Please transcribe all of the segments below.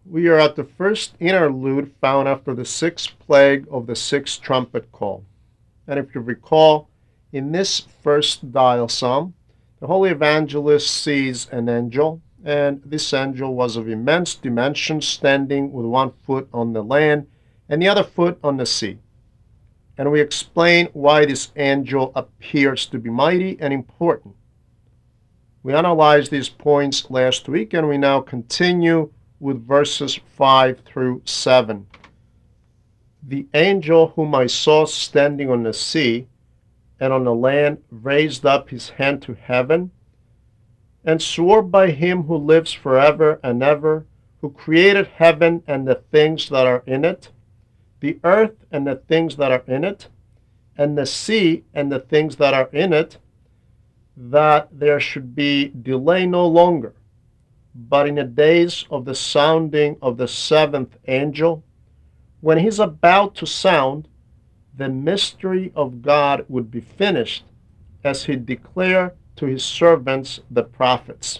We are at the first interlude found after the sixth plague of the sixth trumpet call. And if you recall, in this first dial psalm, the Holy Evangelist sees an angel, and this angel was of immense dimensions, standing with one foot on the land and the other foot on the sea. And we explain why this angel appears to be mighty and important. We analyzed these points last week, and we now continue with verses 5 through 7. The angel whom I saw standing on the sea and on the land raised up his hand to heaven and swore by him who lives forever and ever, who created heaven and the things that are in it, the earth and the things that are in it, and the sea and the things that are in it, that there should be delay no longer, but in the days of the sounding of the seventh angel, when he's about to sound, the mystery of God would be finished, as he declared to his servants the prophets.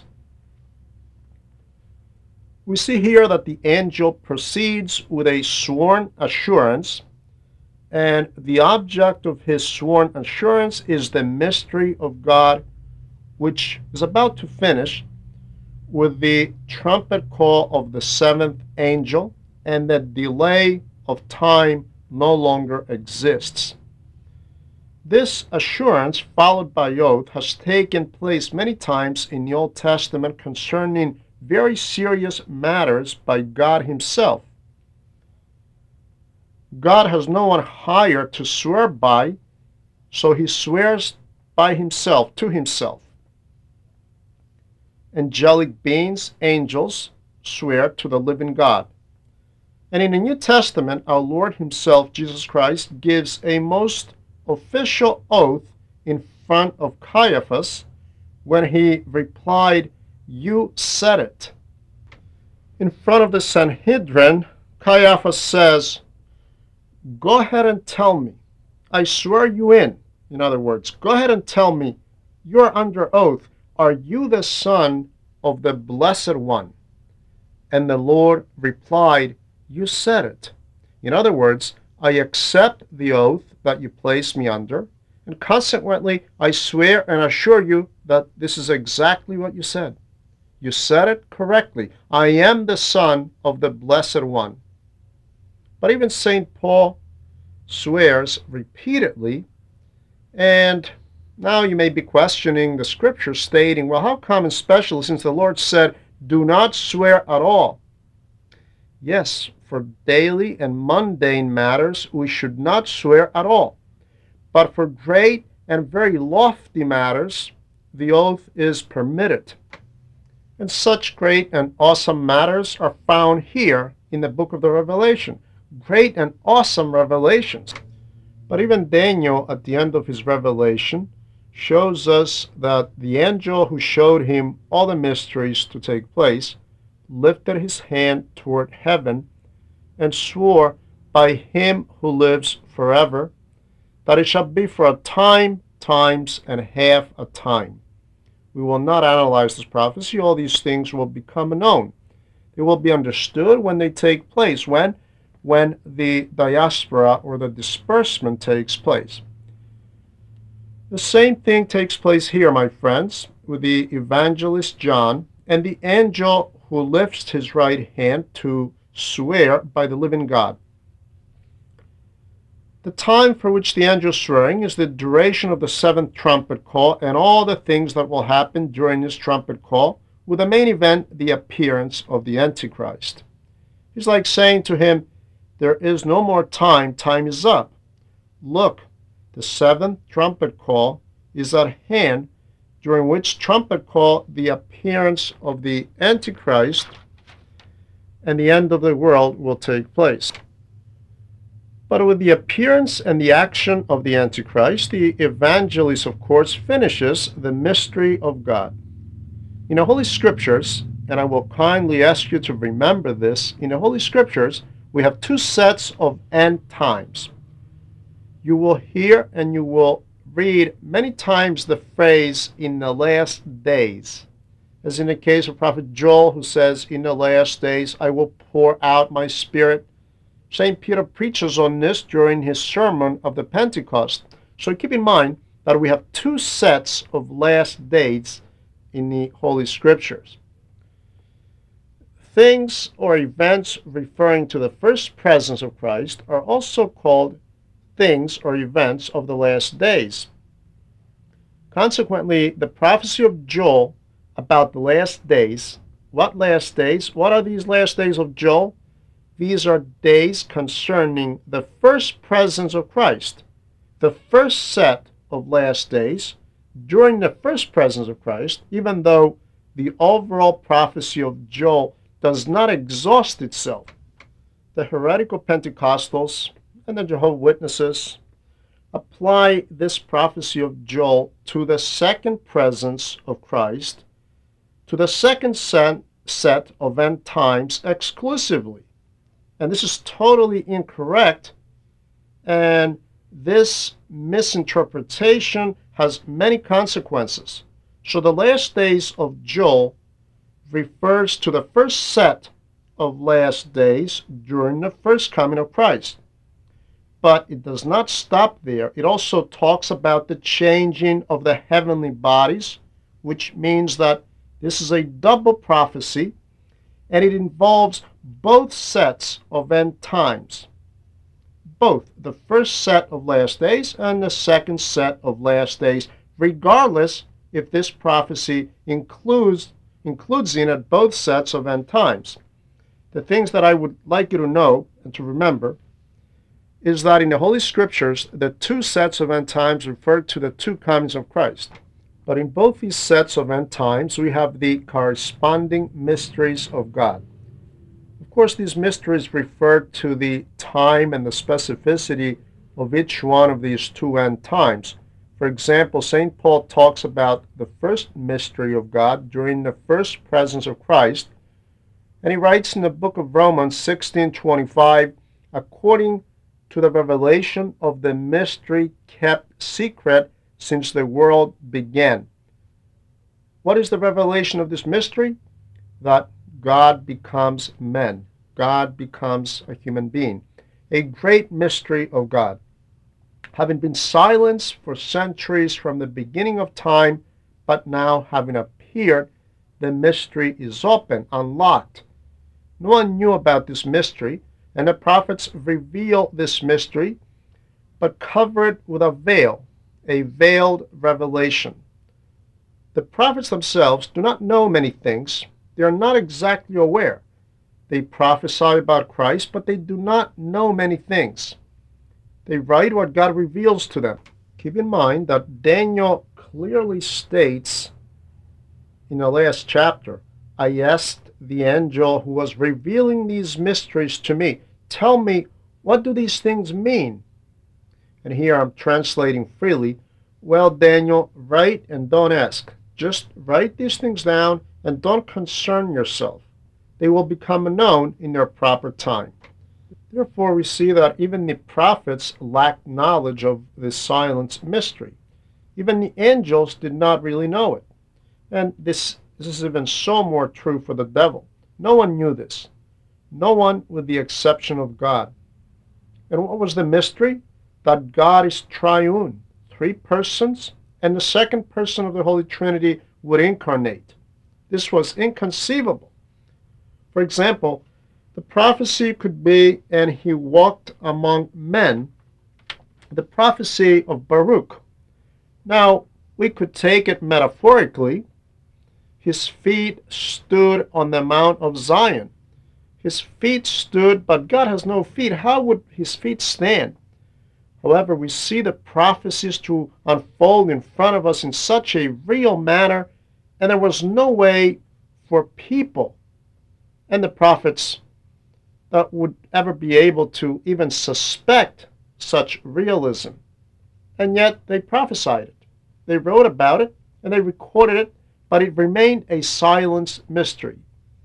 We see here that the angel proceeds with a sworn assurance, and the object of his sworn assurance is the mystery of God, which is about to finish with the trumpet call of the seventh angel, and the delay of time no longer exists. This assurance, followed by oath, has taken place many times in the Old Testament concerning very serious matters by God himself. God has no one higher to swear by, so he swears by himself, to himself. Angelic beings, angels, swear to the living God. And in the New Testament, our Lord himself, Jesus Christ, gives a most official oath in front of Caiaphas when he replied, "You said it." In front of the Sanhedrin, Caiaphas says, "Go ahead and tell me. I swear you in." In other words, go ahead and tell me, you're under oath. Are you the Son of the Blessed One? And the Lord replied, "You said it." In other words, I accept the oath that you place me under, and consequently, I swear and assure you that this is exactly what you said. You said it correctly. I am the Son of the Blessed One. But even St. Paul swears repeatedly, and now you may be questioning the scripture stating, well, how come especially since the Lord said, do not swear at all? Yes, for daily and mundane matters, we should not swear at all. But for great and very lofty matters, the oath is permitted. And such great and awesome matters are found here in the book of the Revelation. Great and awesome revelations. But even Daniel, at the end of his revelation, shows us that the angel who showed him all the mysteries to take place lifted his hand toward heaven and swore by him who lives forever that it shall be for a time, times, and half a time. We will not analyze this prophecy. All these things will become known. They will be understood when they take place, when the diaspora or the disbursement takes place. The same thing takes place here, my friends, with the evangelist John and the angel who lifts his right hand to swear by the living God. The time for which the angel is swearing is the duration of the seventh trumpet call and all the things that will happen during this trumpet call, with the main event, the appearance of the Antichrist. He's like saying to him, there is no more time, time is up. Look, the seventh trumpet call is at hand, during which trumpet call the appearance of the Antichrist and the end of the world will take place. But with the appearance and the action of the Antichrist, the evangelist, of course, finishes the mystery of God. In the Holy Scriptures, and I will kindly ask you to remember this, in the Holy Scriptures, we have two sets of end times. You will hear and you will read many times the phrase, in the last days. as in the case of Prophet Joel, who says, "In the last days I will pour out my Spirit." St. Peter preaches on this during his sermon of the Pentecost. So keep in mind that we have two sets of last days in the Holy Scriptures. Things or events referring to the first presence of Christ are also called things or events of the last days. Consequently, the prophecy of Joel about the last days, what last days? What are these last days of Joel? These are days concerning the first presence of Christ, the first set of last days during the first presence of Christ, even though the overall prophecy of Joel does not exhaust itself. The heretical Pentecostals and the Jehovah's Witnesses apply this prophecy of Joel to the second presence of Christ, to the second set of end times exclusively. And this is totally incorrect, and this misinterpretation has many consequences. So the last days of Joel refers to the first set of last days during the first coming of Christ. But it does not stop there. It also talks about the changing of the heavenly bodies, which means that this is a double prophecy, and it involves both sets of end times, both the first set of last days and the second set of last days, regardless if this prophecy includes in it both sets of end times. The things that I would like you to know and to remember is that in the Holy Scriptures, the two sets of end times refer to the two comings of Christ. But in both these sets of end times, we have the corresponding mysteries of God. Of course, these mysteries refer to the time and the specificity of each one of these two end times. For example, St. Paul talks about the first mystery of God during the first presence of Christ, and he writes in the book of Romans 16:25, according to the revelation of the mystery kept secret since the world began. What is the revelation of this mystery? That God becomes man. God becomes a human being. A great mystery of God. Having been silenced for centuries from the beginning of time, but now having appeared, the mystery is open, unlocked. No one knew about this mystery, and the prophets reveal this mystery, but cover it with a veil, a veiled revelation. The prophets themselves do not know many things. They are not exactly aware. They prophesy about Christ, but they do not know many things. They write what God reveals to them. Keep in mind that Daniel clearly states in the last chapter, I asked the angel who was revealing these mysteries to me, tell me, what do these things mean? And here I'm translating freely. Well, Daniel, write and don't ask. Just write these things down and don't concern yourself. They will become known in their proper time. Therefore, we see that even the prophets lacked knowledge of this silent mystery. Even the angels did not really know it. And this is even so more true for the devil. No one knew this. No one with the exception of God. And what was the mystery? That God is triune, three persons, and the second person of the Holy Trinity would incarnate. This was inconceivable. For example, the prophecy could be, and he walked among men, the prophecy of Baruch. Now, we could take it metaphorically. His feet stood on the Mount of Zion. His feet stood, but God has no feet. How would his feet stand? However, we see the prophecies to unfold in front of us in such a real manner, and there was no way for people and the prophets that would ever be able to even suspect such realism. And yet they prophesied it. They wrote about it and they recorded it, but it remained a silent mystery.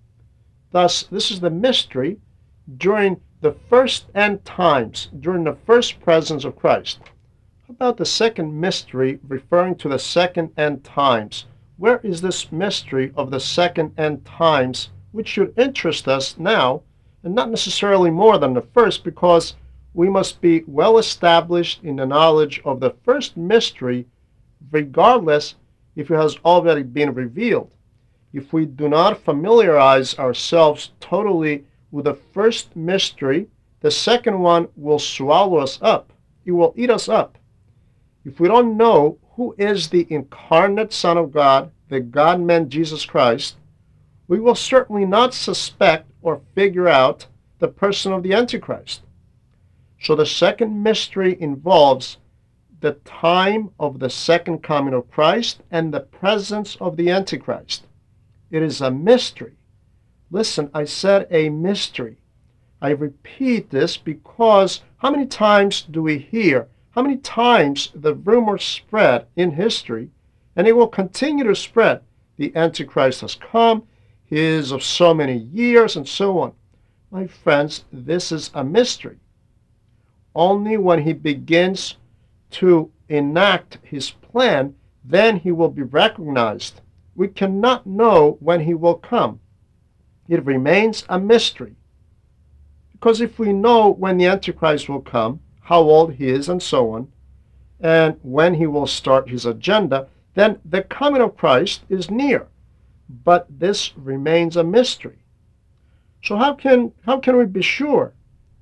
Thus, this is the mystery during the first end times, during the first presence of Christ. How about the second mystery referring to the second end times? where is this mystery of the second end times, which should interest us now, and not necessarily more than the first, because we must be well established in the knowledge of the first mystery, regardless if it has already been revealed. If we do not familiarize ourselves totally with the first mystery, the second one will swallow us up. It will eat us up. If we don't know who is the incarnate Son of God, the God-man Jesus Christ, we will certainly not suspect or figure out the person of the Antichrist. So the second mystery involves the time of the second coming of Christ and the presence of the Antichrist. It is a mystery. Listen, I said a mystery. I repeat this because how many times do we hear, how many times the rumors spread in history, and it will continue to spread. The Antichrist has come, he is of so many years, and so on. My friends, this is a mystery. Only when he begins to enact his plan, then he will be recognized. We cannot know when he will come. It remains a mystery. Because if we know when the Antichrist will come, how old he is, and so on, and when he will start his agenda, then the coming of Christ is near. But this remains a mystery. So how can we be sure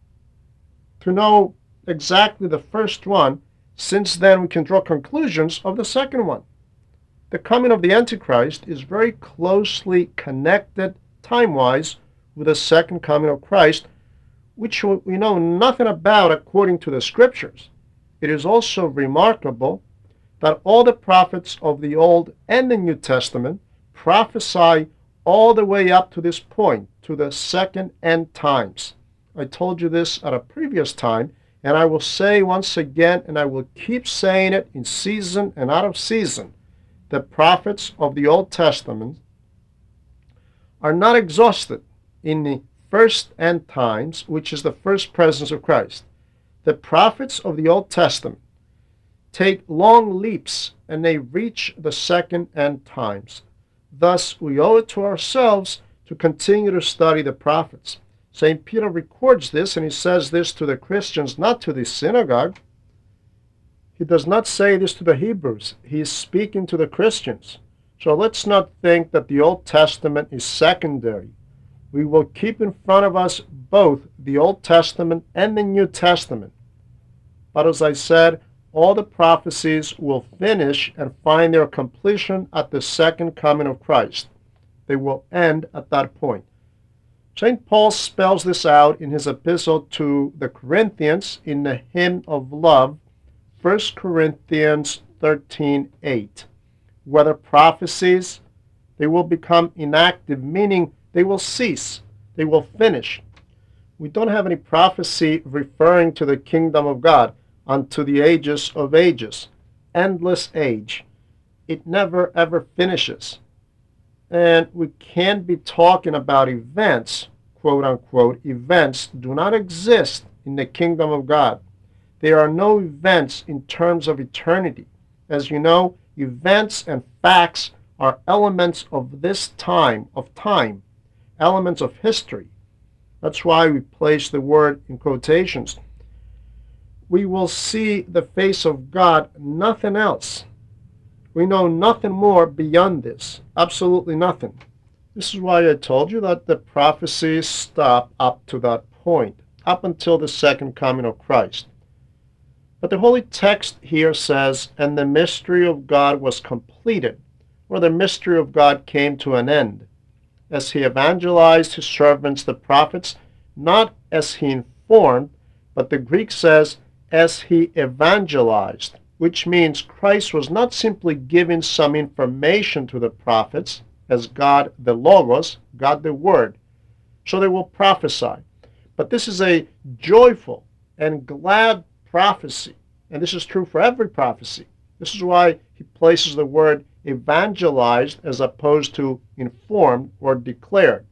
to know exactly the first one, since then we can draw conclusions of the second one? The coming of the Antichrist is very closely connected time-wise with the second coming of Christ, which we know nothing about according to the Scriptures. It is also remarkable that all the prophets of the Old and the New Testament prophesy all the way up to this point, to the second end times. I told you this at a previous time, and I will say once again, and I will keep saying it in season and out of season, the prophets of the Old Testament are not exhausted in the first end times, which is the first presence of Christ. The prophets of the Old Testament take long leaps and they reach the second end times. Thus, we owe it to ourselves to continue to study the prophets. St. Peter records this, and he says this to the Christians, not to the synagogue. He does not say this to the Hebrews. He is speaking to the Christians. So let's not think that the Old Testament is secondary. We will keep in front of us both the Old Testament and the New Testament. But as I said, all the prophecies will finish and find their completion at the second coming of Christ. They will end at that point. St. Paul spells this out in his epistle to the Corinthians in the hymn of love, 1 Corinthians 13:8. Whether prophecies, they will become inactive, meaning they will cease, they will finish. We don't have any prophecy referring to the kingdom of God unto the ages of ages, endless age. It never ever finishes. And we can't be talking about events, quote unquote. Events do not exist in the kingdom of God. There are no events in terms of eternity. As you know, events and facts are elements of this time, elements of history. That's why we place the word in quotations. We will see the face of God, nothing else. We know nothing more beyond this, absolutely nothing. This is why I told you that the prophecies stop up to that point, up until the second coming of Christ. But the holy text here says, and the mystery of God was completed, or the mystery of God came to an end, as he evangelized his servants, the prophets, not as he informed, but the Greek says, as he evangelized, which means Christ was not simply giving some information to the prophets, as God the Logos, God the Word, so they will prophesy. But this is a joyful and glad prophecy, and this is true for every prophecy. This is why he places the word evangelized as opposed to informed or declared.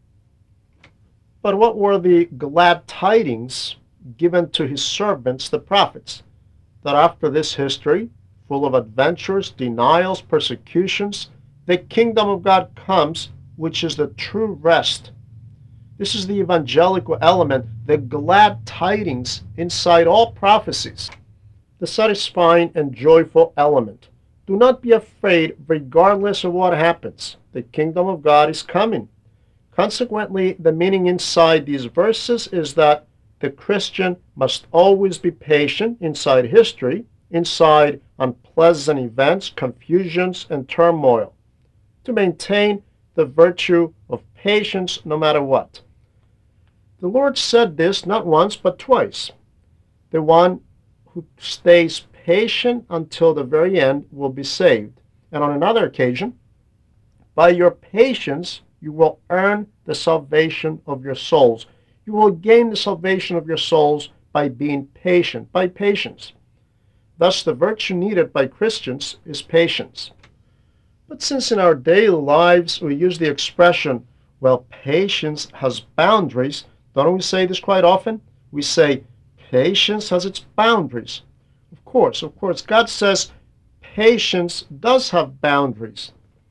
But what were the glad tidings given to his servants, the prophets? That after this history, full of adventures, denials, persecutions, the kingdom of God comes, which is the true rest. This is the evangelical element, the glad tidings inside all prophecies, the satisfying and joyful element. Do not be afraid regardless of what happens. The kingdom of God is coming. Consequently, the meaning inside these verses is that the Christian must always be patient inside history, inside unpleasant events, confusions, and turmoil, to maintain the virtue of patience no matter what. The Lord said this not once but twice. The one who stays patient until the very end will be saved. And on another occasion, by your patience you will earn the salvation of your souls. You will gain the salvation of your souls by being patient, by patience. Thus, the virtue needed by Christians is patience. But since in our daily lives we use the expression, well, patience has boundaries, don't we say this quite often? We say, patience has its boundaries. Of course, God says patience does have boundaries.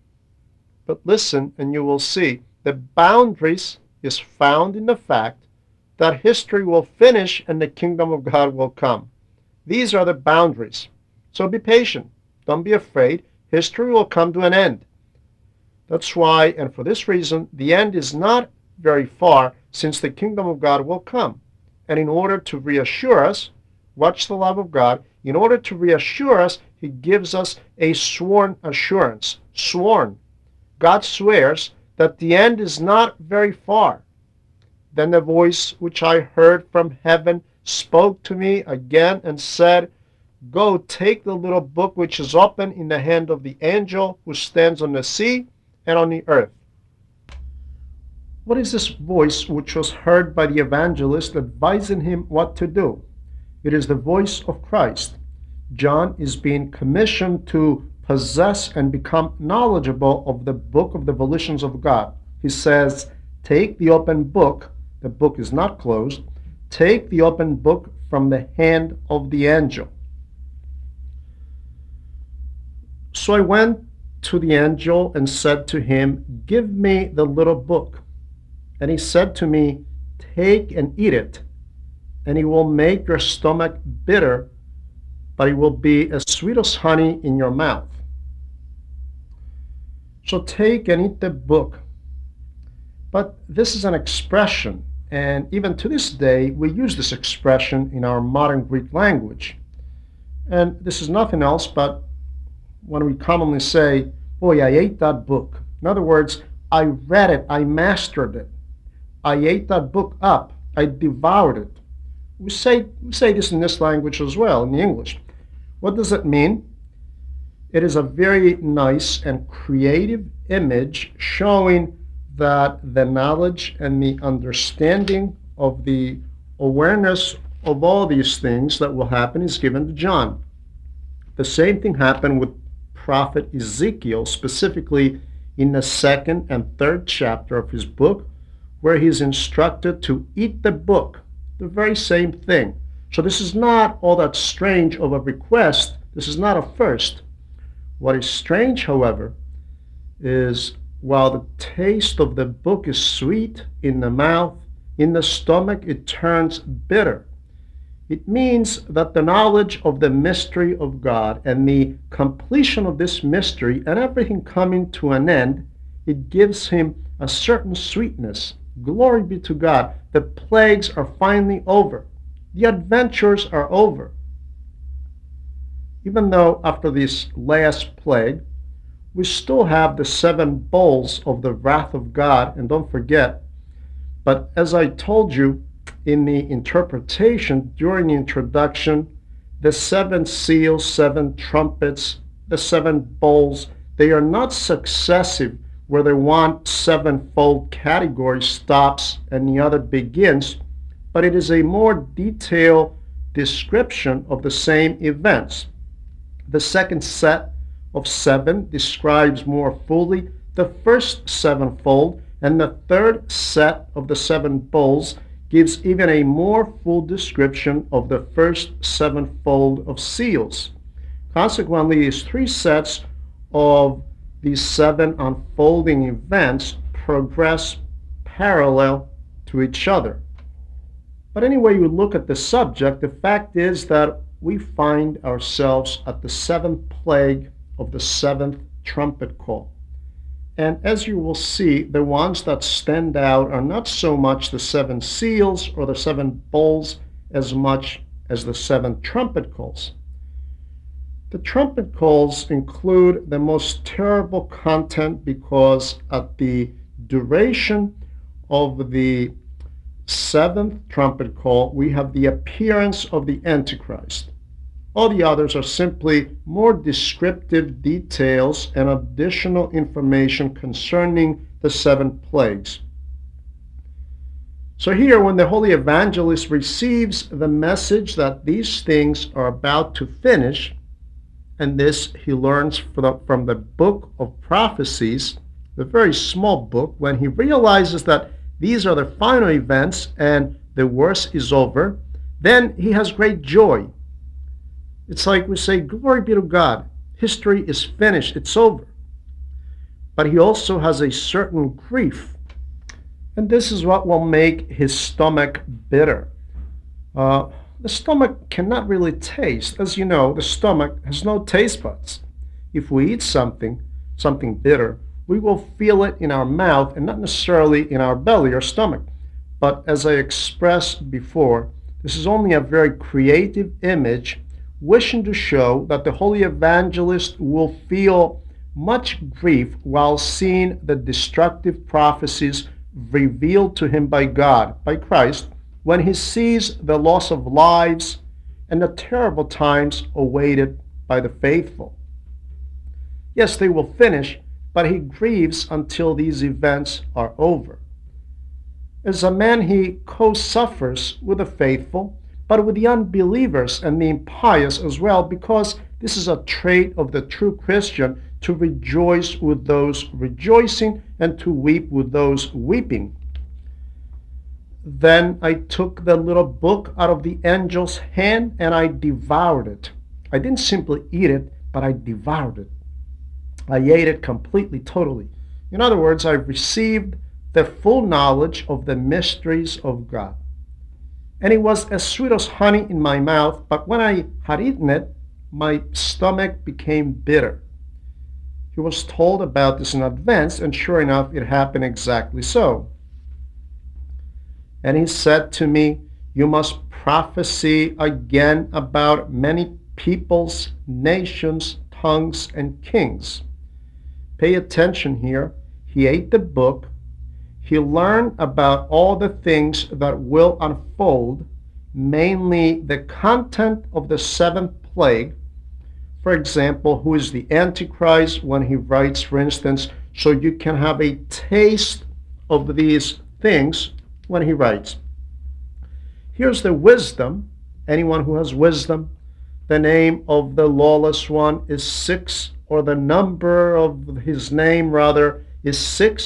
But listen and you will see, the boundaries is found in the fact that history will finish and the kingdom of God will come. These are the boundaries. So be patient. Don't be afraid. History will come to an end. That's why, and for this reason, the end is not very far, since the kingdom of God will come. And in order to reassure us, watch the love of God, in order to reassure us, he gives us a sworn assurance. Sworn. God swears that the end is not very far. Then the voice which I heard from heaven spoke to me again and said, Go, take the little book which is open in the hand of the angel who stands on the sea and on the earth. What is this voice which was heard by the evangelist advising him what to do? It is the voice of Christ. John is being commissioned to possess and become knowledgeable of the book of the volitions of God. He says, take the open book, the book is not closed, take the open book from the hand of the angel. So I went to the angel and said to him, Give me the little book. And he said to me, Take and eat it, and it will make your stomach bitter, but it will be as sweet as honey in your mouth. So take and eat the book. But this is an expression, and even to this day, we use this expression in our modern Greek language. And this is nothing else but when we commonly say, boy, I ate that book. In other words, I read it, I mastered it. I ate that book up, I devoured it. We say this in this language as well, in the English. What does it mean? It is a very nice and creative image showing that the knowledge and the understanding of the awareness of all these things that will happen is given to John. The same thing happened with prophet Ezekiel, specifically in the 2nd and 3rd chapter of his book, where he's instructed to eat the book, the very same thing. So this is not all that strange of a request. This is not a first. What is strange, however, is while the taste of the book is sweet in the mouth, in the stomach it turns bitter. It means that the knowledge of the mystery of God and the completion of this mystery and everything coming to an end, it gives him a certain sweetness. Glory be to God. The plagues are finally over. The adventures are over. Even though after this last plague, we still have the 7 bowls of the wrath of God, and don't forget, but as I told you in the interpretation during the introduction, the 7 seals, 7 trumpets, the 7 bowls, they are not successive where the one 7-fold category stops and the other begins, but it is a more detailed description of the same events. The second set of 7 describes more fully the first 7-fold, and the third set of the 7 bowls gives even a more full description of the first 7-fold of seals. Consequently, these 3 sets of these seven unfolding events progress parallel to each other. But anyway you look at the subject, the fact is that we find ourselves at the seventh plague of the seventh trumpet call. And as you will see, the ones that stand out are not so much the seven seals or the seven bowls as much as the seven trumpet calls. The trumpet calls include the most terrible content because at the duration of the seventh trumpet call, we have the appearance of the Antichrist. All the others are simply more descriptive details and additional information concerning the seven plagues. So here, when the Holy Evangelist receives the message that these things are about to finish, and this he learns from the book of prophecies, the very small book, when he realizes that these are the final events and the worst is over, then he has great joy. It's like we say, glory be to God. History is finished. It's over. But he also has a certain grief. And this is what will make his stomach bitter. The stomach cannot really taste. As you know, the stomach has no taste buds. If we eat something bitter, we will feel it in our mouth and not necessarily in our belly or stomach. But as I expressed before, this is only a very creative image wishing to show that the Holy Evangelist will feel much grief while seeing the destructive prophecies revealed to him by God, by Christ, when he sees the loss of lives and the terrible times awaited by the faithful. Yes, they will finish, but he grieves until these events are over. As a man, he co-suffers with the faithful, but with the unbelievers and the impious as well, because this is a trait of the true Christian, to rejoice with those rejoicing and to weep with those weeping. Then I took the little book out of the angel's hand and I devoured it. I didn't simply eat it, but I devoured it. I ate it completely, totally. In other words, I received the full knowledge of the mysteries of God. And it was as sweet as honey in my mouth, but when I had eaten it, my stomach became bitter. He was told about this in advance, and sure enough, it happened exactly so. And he said to me, you must prophesy again about many peoples, nations, tongues, and kings. Pay attention here. He ate the book. He learned about all the things that will unfold, mainly the content of the seventh plague. For example, who is the Antichrist, when he writes, for instance, so you can have a taste of these things when he writes. Here's the wisdom. Anyone who has wisdom, the name of the lawless one is 6, or the number of his name, rather, is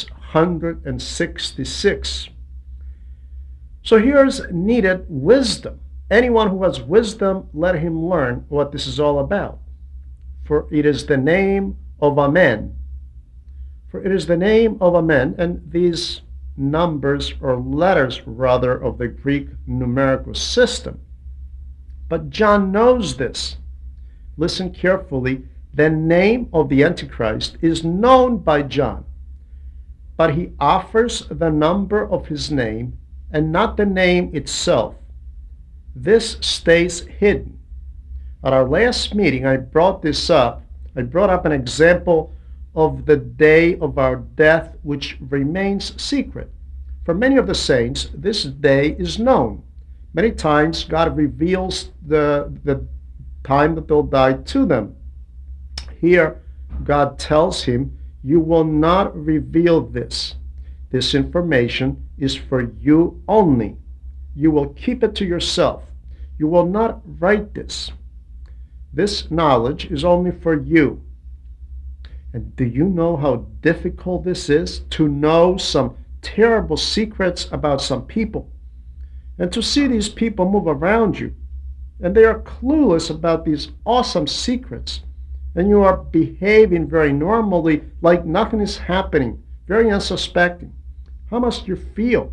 666. So here's needed wisdom. Anyone who has wisdom, let him learn what this is all about. For it is the name of Amen. For it is the name of Amen, and these numbers, or letters rather, of the Greek numerical system. But John knows this. Listen carefully. The name of the Antichrist is known by John, but he offers the number of his name and not the name itself. This stays hidden. At our last meeting, I brought up an example of the day of our death, which remains secret. For many of the saints, this day is known. Many times, God reveals the time that they'll die to them. Here, God tells him, you will not reveal this. This information is for you only. You will keep it to yourself. You will not write this. This knowledge is only for you. And do you know how difficult this is, to know some terrible secrets about some people, and to see these people move around you, and they are clueless about these awesome secrets, and you are behaving very normally, like nothing is happening, very unsuspecting, how must you feel?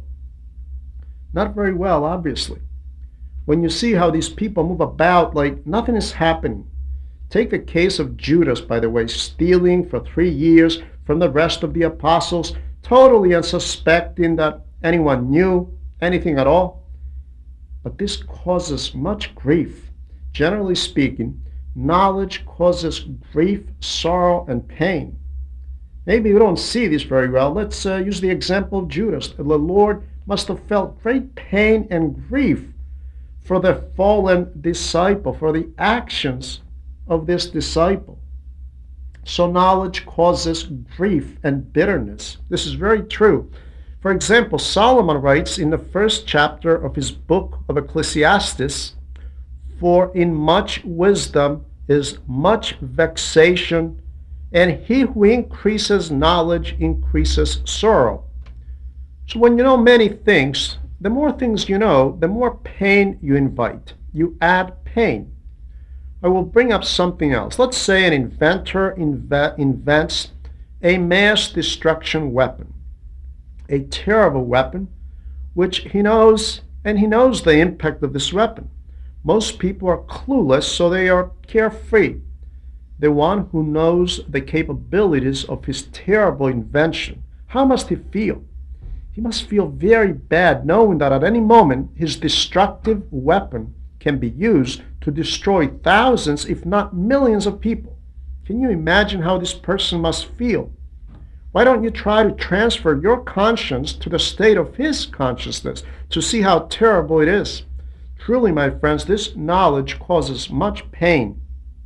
Not very well, obviously. When you see how these people move about like nothing is happening. Take the case of Judas, by the way, stealing for 3 years from the rest of the apostles, totally unsuspecting that anyone knew anything at all. But this causes much grief. Generally speaking, knowledge causes grief, sorrow, and pain. Maybe we don't see this very well. Let's use the example of Judas. The Lord must have felt great pain and grief for the fallen disciple, for the actions of this disciple. So knowledge causes grief and bitterness. This is very true. For example, Solomon writes in the first chapter of his book of Ecclesiastes, "For in much wisdom is much vexation, and he who increases knowledge increases sorrow." So when you know many things, the more things you know, the more pain you invite. You add pain. I will bring up something else. Let's say an inventor invents a mass destruction weapon, a terrible weapon, which he knows, and he knows the impact of this weapon. Most people are clueless, so they are carefree. The one who knows the capabilities of his terrible invention, how must he feel? He must feel very bad knowing that at any moment his destructive weapon can be used to destroy thousands, if not millions of people. Can you imagine how this person must feel? Why don't you try to transfer your conscience to the state of his consciousness to see how terrible it is? Truly, my friends, this knowledge causes much pain.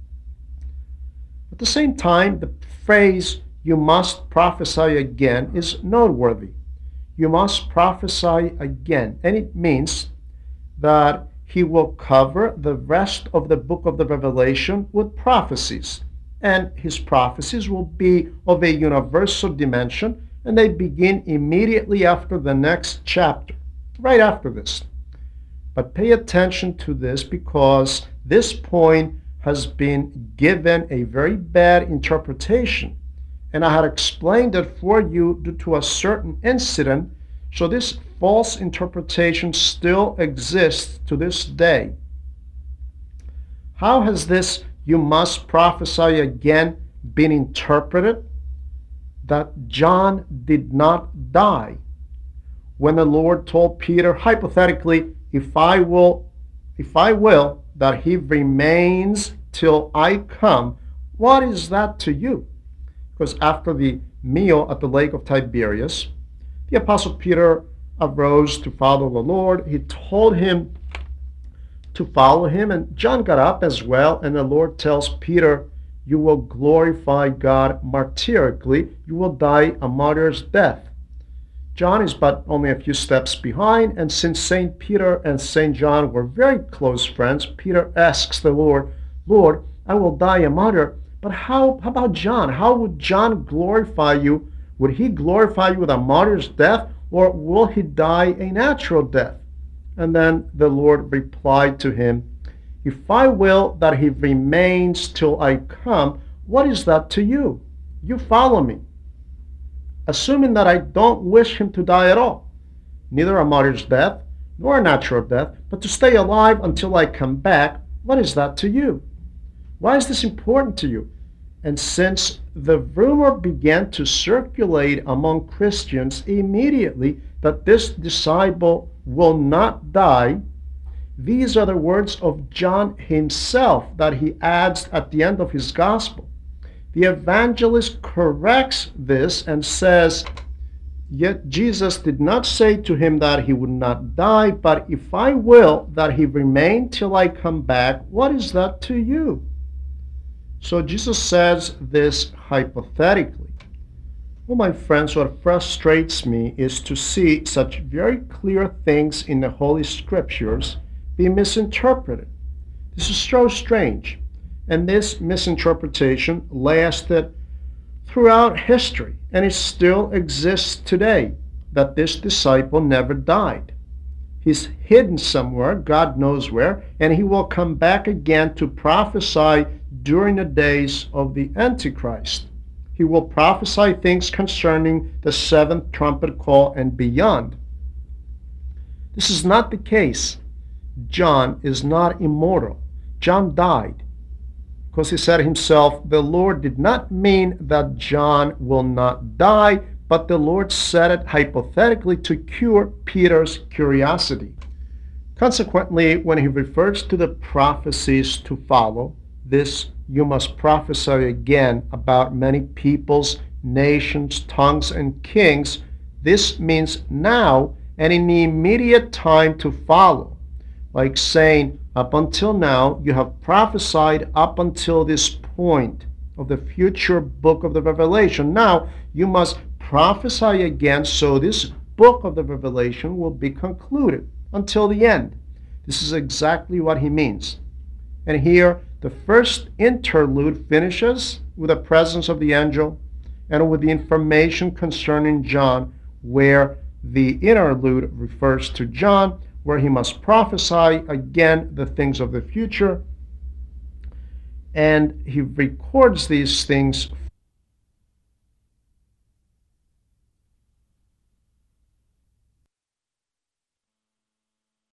At the same time, the phrase, "you must prophesy again," is noteworthy. You must prophesy again. And it means that he will cover the rest of the book of the Revelation with prophecies. And his prophecies will be of a universal dimension, and they begin immediately after the next chapter, right after this. But pay attention to this, because this point has been given a very bad interpretation. And I had explained it for you due to a certain incident. So this false interpretation still exists to this day. How has this "you must prophesy again" been interpreted? That John did not die. When the Lord told Peter, hypothetically, if I will, that he remains till I come, what is that to you? Because after the meal at the lake of Tiberias, the Apostle Peter arose to follow the Lord. He told him to follow him, and John got up as well, and the Lord tells Peter, "You will glorify God martyrically. You will die a martyr's death." John is but only a few steps behind, and since St. Peter and St. John were very close friends, Peter asks the Lord, "Lord, I will die a martyr, but how about John? How would John glorify you? Would he glorify you with a martyr's death, or will he die a natural death?" And then the Lord replied to him, "If I will that he remains till I come, what is that to you? You follow me." Assuming that I don't wish him to die at all, neither a martyr's death nor a natural death, but to stay alive until I come back, what is that to you? Why is this important to you? And since the rumor began to circulate among Christians immediately that this disciple will not die, these are the words of John himself that he adds at the end of his gospel. The evangelist corrects this and says, "Yet Jesus did not say to him that he would not die, but if I will that he remain till I come back, what is that to you?" So Jesus says this hypothetically. Well, my friends, what frustrates me is to see such very clear things in the Holy Scriptures be misinterpreted. This is so strange. And this misinterpretation lasted throughout history, and it still exists today, that this disciple never died. He's hidden somewhere, God knows where, and he will come back again to prophesy during the days of the Antichrist. He will prophesy things concerning the seventh trumpet call and beyond. This is not the case. John is not immortal. John died because he said himself, the Lord did not mean that John will not die, but the Lord said it hypothetically to cure Peter's curiosity. Consequently, when he refers to the prophecies to follow, this you must prophesy again about many peoples, nations, tongues, and kings, this means now and in the immediate time to follow. Like saying, up until now, you have prophesied up until this point of the future book of the Revelation. Now, you must prophesy again so this book of the Revelation will be concluded until the end. This is exactly what he means. And here, the first interlude finishes with the presence of the angel and with the information concerning John, where the interlude refers to John, where he must prophesy again the things of the future. And he records these things